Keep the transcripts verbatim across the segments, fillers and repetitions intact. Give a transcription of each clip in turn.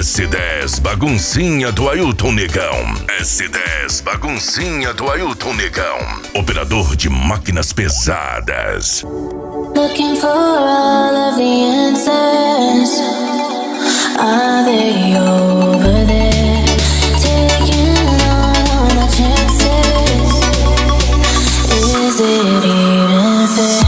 S dez Baguncinha do Ailton Negão. S dez Baguncinha do Ailton Negão. Operador de máquinas pesadas. Looking for all of the answers. Are they over there? Taking all my chances. Is it even fair?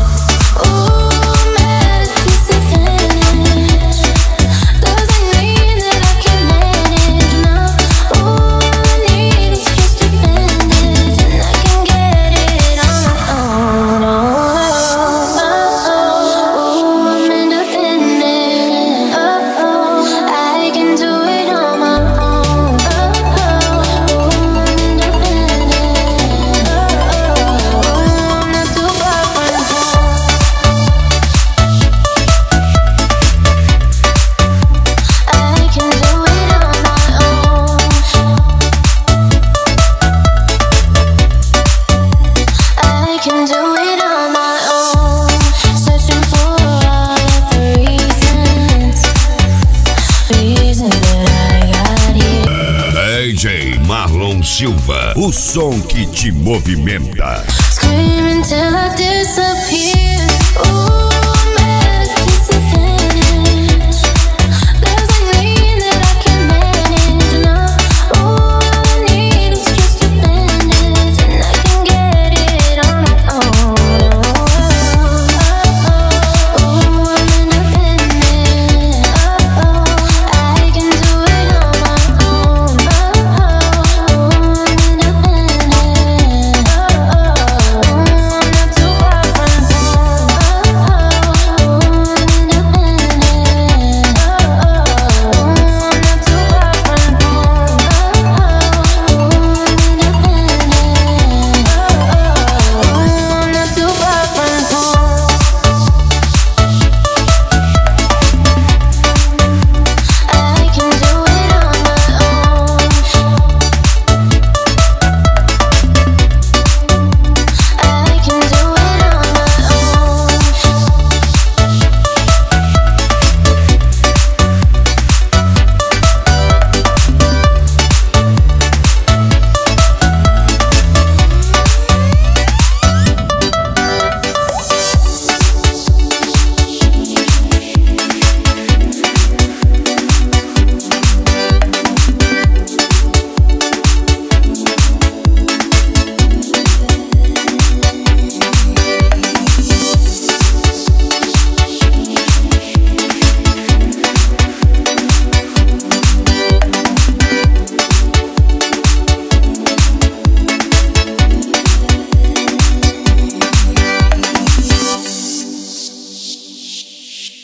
D J Marlon Silva, o som que te movimenta. Screaming till I disappear.